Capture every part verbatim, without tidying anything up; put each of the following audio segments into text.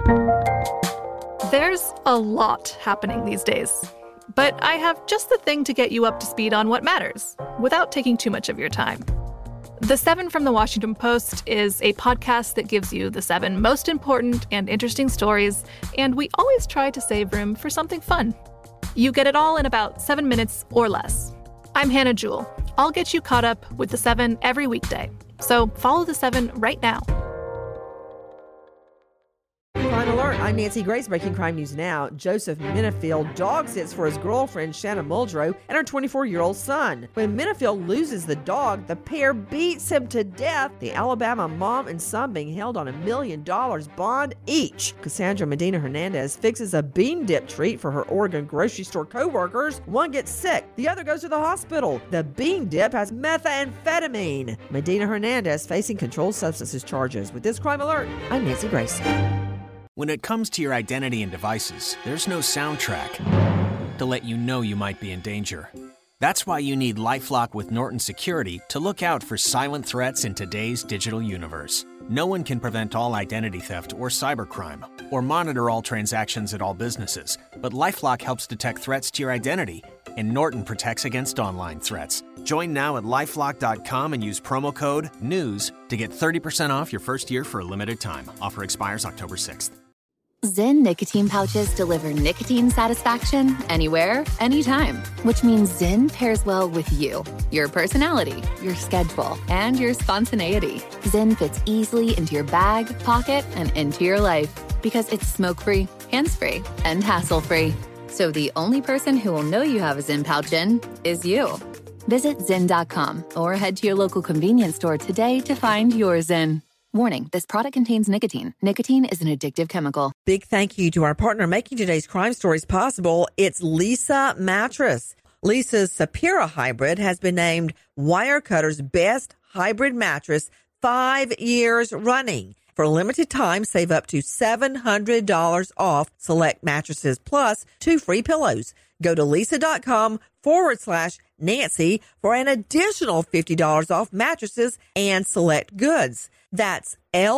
There's a lot happening these days, but I have just the thing to get you up to speed on what matters, without taking too much of your time. The Seven from the Washington Post is a podcast that gives you the seven most important and interesting stories, and we always try to save room for something fun. You get it all in about seven minutes or less. I'm Hannah Jewell. I'll get you caught up with the Seven every weekday, so follow the Seven right now. Crime Alert, I'm Nancy Grace. Breaking crime news now. Joseph Minifield dog sits for his girlfriend, Shanna Muldrow, and her twenty-four-year-old son. When Minifield loses the dog, the pair beats him to death. The Alabama mom and son being held on a million dollars bond each. Cassandra Medina Hernandez fixes a bean dip treat for her Oregon grocery store co-workers. One gets sick, the other goes to the hospital. The bean dip has methamphetamine. Medina Hernandez facing controlled substances charges. With this Crime Alert, I'm Nancy Grace. When it comes to your identity and devices, there's no soundtrack to let you know you might be in danger. That's why you need LifeLock with Norton Security to look out for silent threats in today's digital universe. No one can prevent all identity theft or cybercrime, or monitor all transactions at all businesses, but LifeLock helps detect threats to your identity, and Norton protects against online threats. Join now at lifelock dot com and use promo code NEWS to get thirty percent off your first year for a limited time. Offer expires October sixth. Zyn nicotine pouches deliver nicotine satisfaction anywhere, anytime, which means Zyn pairs well with you, your personality, your schedule, and your spontaneity. Zyn fits easily into your bag, pocket, and into your life because it's smoke-free, hands-free, and hassle-free. So the only person who will know you have a Zyn pouch in is you. Visit Zyn dot com or head to your local convenience store today to find your Zyn. Warning, this product contains nicotine. Nicotine is an addictive chemical. Big thank you to our partner making today's crime stories possible. It's Leesa Mattress. Leesa's Sapira Hybrid has been named Wirecutter's best hybrid mattress five years running. For a limited time, save up to seven hundred dollars off select mattresses plus two free pillows. Go to Leesa.com forward slash Nancy for an additional fifty dollars off mattresses and select goods. That's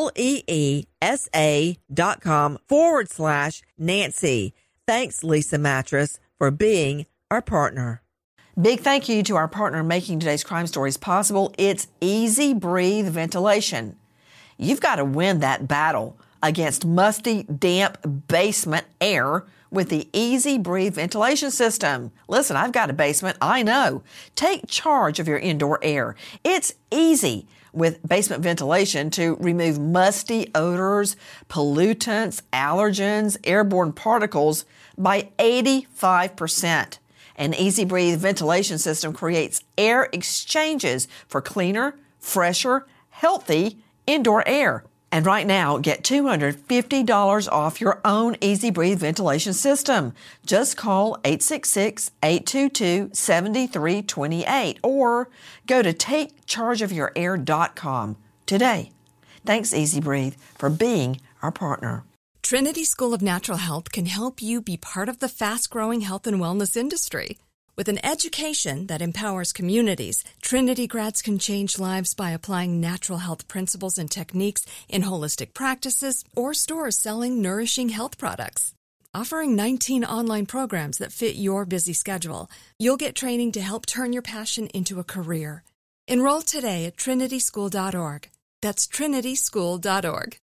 L-E-E-S-A dot com forward slash Nancy. Thanks, Leesa Mattress, for being our partner. Big thank you to our partner making today's crime stories possible. It's Easy Breathe Ventilation. You've got to win that battle against musty, damp basement air with the Easy Breathe ventilation system. Listen, I've got a basement, I know. Take charge of your indoor air. It's easy with basement ventilation to remove musty odors, pollutants, allergens, airborne particles by eighty-five percent. An Easy Breathe ventilation system creates air exchanges for cleaner, fresher, healthy indoor air. And right now, get two hundred fifty dollars off your own Easy Breathe ventilation system. Just call eight six six, eight two two, seven three two eight or go to take charge of your air dot com today. Thanks, Easy Breathe, for being our partner. Trinity School of Natural Health can help you be part of the fast-growing health and wellness industry. With an education that empowers communities, Trinity grads can change lives by applying natural health principles and techniques in holistic practices or stores selling nourishing health products. Offering nineteen online programs that fit your busy schedule, you'll get training to help turn your passion into a career. Enroll today at trinity school dot org. That's trinity school dot org.